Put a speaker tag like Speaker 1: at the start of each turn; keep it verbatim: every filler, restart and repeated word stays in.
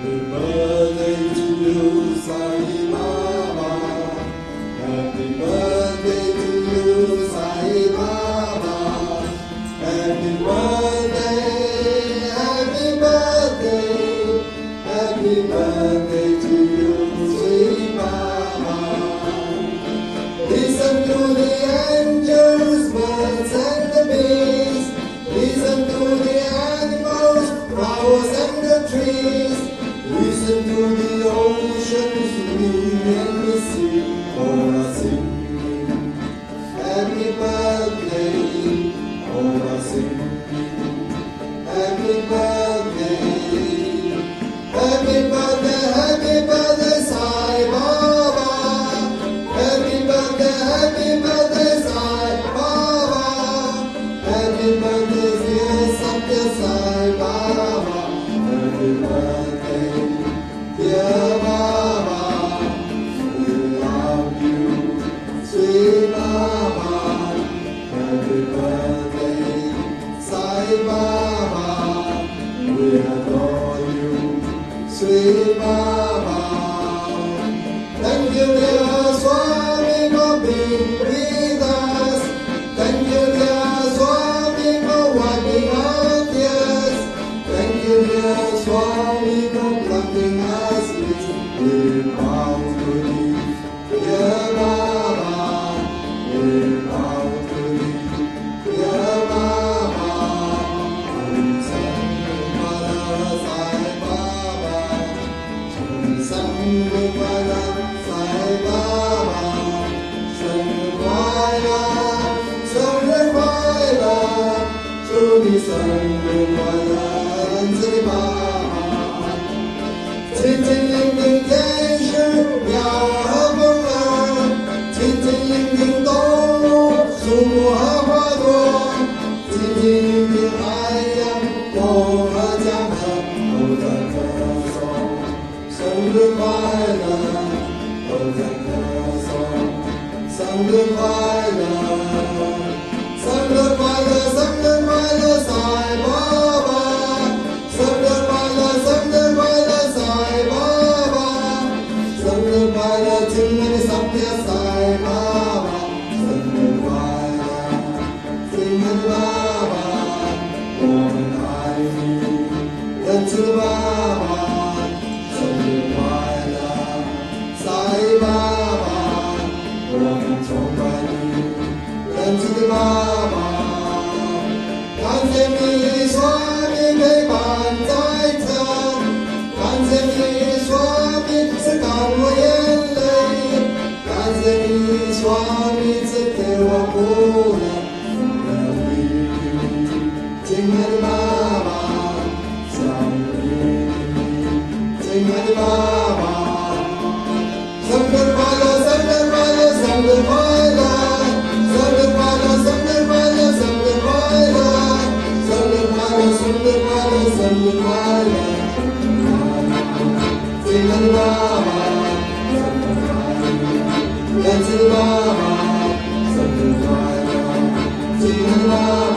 Speaker 1: birthday to you, Sai Baba. Happy birthday to you, Sai Baba. Happy birthday, happy birthday, happy birthday to you, sweet Baba. Listen to the angels, birds and the bees. Listen to the animals, flowers and the trees. Listen to the oceans, wind and the sea, all are singing. Happy birthday, all are singing. Happy birthday, happy birthday, happy birthday, Sai Baba. Happy birthday, happy birthday, Sai Baba. Happy birthday, dear Satya Sai Baba. Happy birthday, dear Baba. We love you, sweet Baba. Happy birthday, Sai Baba. We adore you, sweet Baba. Thank you, dear Swami, for being with us. Thank you, dear Swami, for wiping our tears. Thank you, dear Swami, for planting us with bounty. Dear Baba, we bow to thee. Dear Baba, we sang Bala Sai Baba. We sang Bala Sai Baba. Sang Bala, sang Bala,祝你生日快乐，恩赐的爸爸。清清灵灵天使，鸟儿和风儿，清清灵灵动物，树木和花朵，清清灵灵海洋，风和江河都在歌颂，生日快乐，都在歌颂，生日快乐，生日快乐，生日快乐，Sai Baba。生日快乐，生日快乐，Sai Baba。生日快乐，亲爱的Satya Sai Baba。生日快乐，亲爱的爸爸，我们爱你，仁慈的爸爸。生日快乐，Sai Baba。我们崇拜你，仁慈的爸爸。感谢你，स्वामी陪伴在侧，感谢你，स्वामी是干我眼泪，感谢你，स्वामी赐给我不能的礼物。亲爱的爸爸，想你，亲爱的爸爸，生日快乐，生日快乐，生日快乐，生日快乐，生日快乐，生日快乐。生日快乐，生日快乐，生日快乐！亲爱的爸爸，生日快乐！仁慈的爸爸，生日快乐！亲爱的爸爸。